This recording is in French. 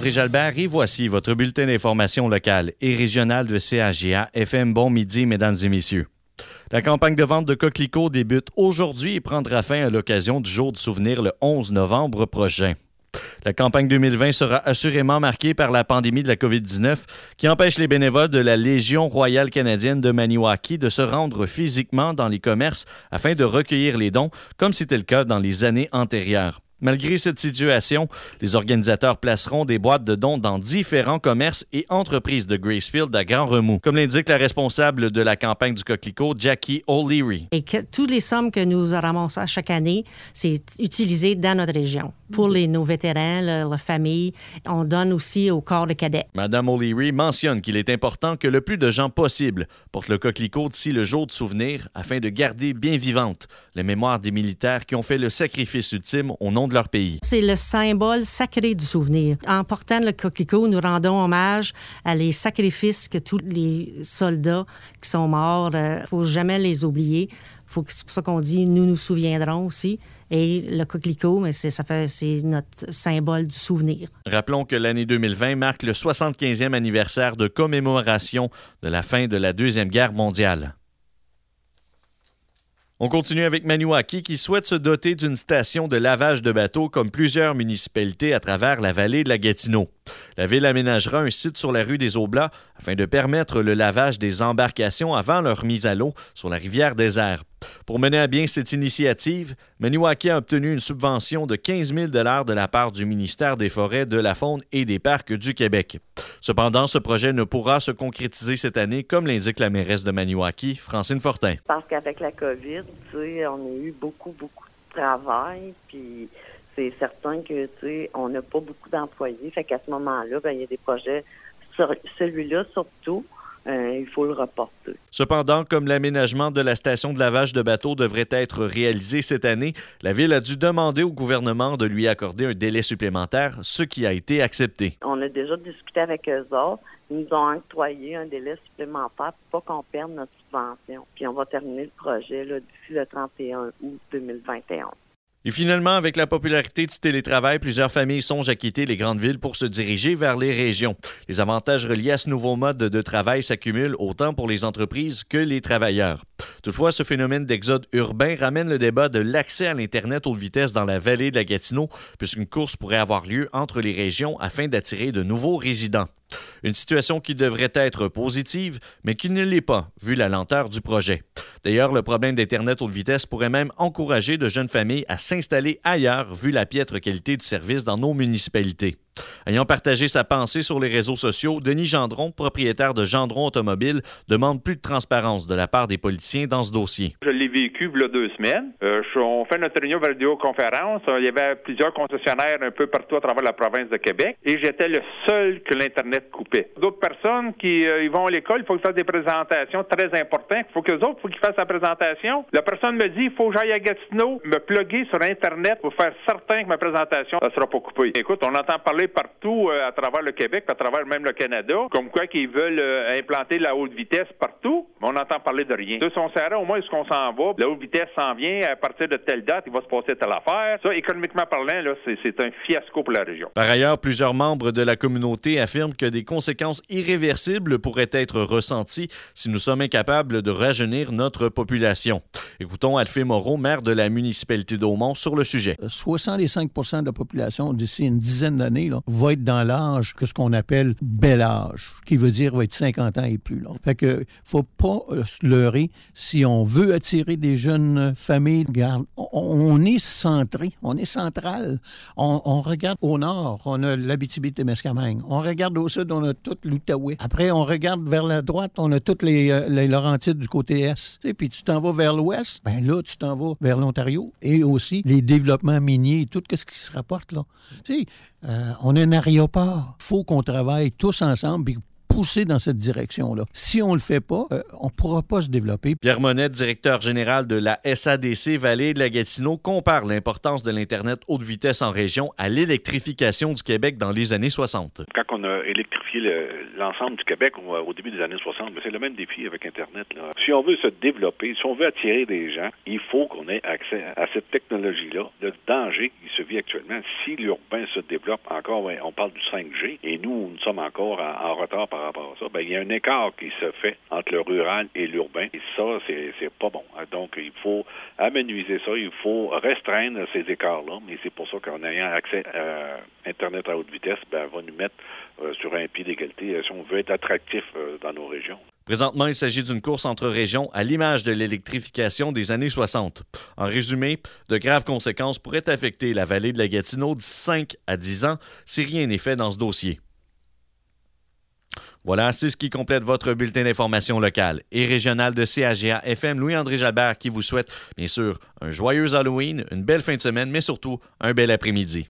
André Jalbert et voici votre bulletin d'information locale et régionale de CHGA FM. Bon midi, mesdames et messieurs. La campagne de vente de coquelicots débute aujourd'hui et prendra fin à l'occasion du Jour du souvenir le 11 novembre prochain. La campagne 2020 sera assurément marquée par la pandémie de la COVID-19 qui empêche les bénévoles de la Légion royale canadienne de Maniwaki de se rendre physiquement dans les commerces afin de recueillir les dons, comme c'était le cas dans les années antérieures. Malgré cette situation, les organisateurs placeront des boîtes de dons dans différents commerces et entreprises de Gracefield à grand remous, comme l'indique la responsable de la campagne du coquelicot, Jackie O'Leary. Et que toutes les sommes que nous ramassons chaque année, c'est utilisé dans notre région. Pour nos vétérans, leurs familles, on donne aussi au corps de cadets. Madame O'Leary mentionne qu'il est important que le plus de gens possible portent le coquelicot d'ici le jour du souvenir afin de garder bien vivante les mémoires des militaires qui ont fait le sacrifice ultime au nom de leur pays. C'est le symbole sacré du souvenir. En portant le coquelicot, nous rendons hommage à les sacrifices que tous les soldats qui sont morts. Il ne faut jamais les oublier. C'est pour ça qu'on dit « nous nous souviendrons » aussi. Et le coquelicot, c'est notre symbole du souvenir. Rappelons que l'année 2020 marque le 75e anniversaire de commémoration de la fin de la Deuxième Guerre mondiale. On continue avec Maniwaki qui souhaite se doter d'une station de lavage de bateaux comme plusieurs municipalités à travers la vallée de la Gatineau. La ville aménagera un site sur la rue des Aublats afin de permettre le lavage des embarcations avant leur mise à l'eau sur la rivière des Airs. Pour mener à bien cette initiative, Maniwaki a obtenu une subvention de 15 000 $ de la part du ministère des Forêts, de la Faune et des Parcs du Québec. Cependant, ce projet ne pourra se concrétiser cette année, comme l'indique la mairesse de Maniwaki, Francine Fortin. Parce qu'avec la COVID, on a eu beaucoup de travail, puis c'est certain que on n'a pas beaucoup d'employés. Fait qu'à ce moment-là, il y a des projets, celui-là surtout, il faut le reporter. Cependant, comme l'aménagement de la station de lavage de bateaux devrait être réalisé cette année, la Ville a dû demander au gouvernement de lui accorder un délai supplémentaire, ce qui a été accepté. On a déjà discuté avec eux autres. Ils nous ont octroyé un délai supplémentaire pour pas qu'on perde notre subvention. Puis on va terminer le projet d'ici le 31 août 2021. Et finalement, avec la popularité du télétravail, plusieurs familles songent à quitter les grandes villes pour se diriger vers les régions. Les avantages reliés à ce nouveau mode de travail s'accumulent autant pour les entreprises que les travailleurs. Toutefois, ce phénomène d'exode urbain ramène le débat de l'accès à l'Internet haute vitesse dans la vallée de la Gatineau, puisqu'une course pourrait avoir lieu entre les régions afin d'attirer de nouveaux résidents. Une situation qui devrait être positive, mais qui ne l'est pas, vu la lenteur du projet. D'ailleurs, le problème d'Internet haute vitesse pourrait même encourager de jeunes familles à s'installer ailleurs, vu la piètre qualité du service dans nos municipalités. Ayant partagé sa pensée sur les réseaux sociaux, Denis Gendron, propriétaire de Gendron Automobile, demande plus de transparence de la part des politiciens dans ce dossier. Je l'ai vécu il y a 2 semaines. On fait notre réunion vidéoconférence. Il y avait plusieurs concessionnaires un peu partout à travers la province de Québec et j'étais le seul que l'Internet coupait. D'autres personnes qui ils vont à l'école, il faut qu'ils fassent des présentations très importantes. Il faut qu'ils fassent la présentation. La personne me dit, il faut que j'aille à Gatineau, me plugger sur Internet pour faire certain que ma présentation ne sera pas coupée. Écoute, on entend parler partout à travers le Québec, à travers même le Canada, comme quoi qu'ils veulent implanter la haute vitesse partout, mais on n'entend parler de rien. Si on sait au moins ce qu'on s'en va, la haute vitesse s'en vient, à partir de telle date, il va se passer telle affaire. Ça, économiquement parlant, là, c'est un fiasco pour la région. Par ailleurs, plusieurs membres de la communauté affirment que des conséquences irréversibles pourraient être ressenties si nous sommes incapables de rajeunir notre population. Écoutons Alphée Moreau, maire de la municipalité d'Aumont, sur le sujet. 65 % de la population, d'ici une dizaine d'années, va être dans l'âge que ce qu'on appelle bel âge, qui veut dire va être 50 ans et plus. Là. Fait que faut pas se leurrer. Si on veut attirer des jeunes familles, regarde, on est centré, on est central. On regarde au nord, on a l'Abitibi-Témiscamingue. On regarde au sud, on a tout l'Outaouais. Après, on regarde vers la droite, on a toutes les Laurentides du côté est. Puis tu t'en vas vers l'ouest, ben là, tu t'en vas vers l'Ontario. Et aussi les développements miniers, tout ce qui se rapporte là. Tu sais, on a un aéroport. Il faut qu'on travaille tous ensemble. Puis pousser dans cette direction-là. Si on ne le fait pas, on ne pourra pas se développer. Pierre Monette, directeur général de la SADC Vallée de la Gatineau, compare l'importance de l'Internet haute vitesse en région à l'électrification du Québec dans les années 60. Quand on a électrifié l'ensemble du Québec au début des années 60, c'est le même défi avec Internet. Là. Si on veut se développer, si on veut attirer des gens, il faut qu'on ait accès à cette technologie-là. Le danger qui se vit actuellement, si l'urbain se développe encore, on parle du 5G, et nous sommes encore en retard par rapport à ça, il y a un écart qui se fait entre le rural et l'urbain, et ça, c'est pas bon. Donc, il faut amenuiser ça, il faut restreindre ces écarts-là, mais c'est pour ça qu'en ayant accès à Internet à haute vitesse, va nous mettre sur un pied d'égalité si on veut être attractif dans nos régions. Présentement, il s'agit d'une course entre régions à l'image de l'électrification des années 60. En résumé, de graves conséquences pourraient affecter la vallée de la Gatineau d'ici 5 à 10 ans si rien n'est fait dans ce dossier. Voilà, c'est ce qui complète votre bulletin d'information locale et régionale de CHGA FM. Louis-André Jalbert qui vous souhaite, bien sûr, un joyeux Halloween, une belle fin de semaine, mais surtout un bel après-midi.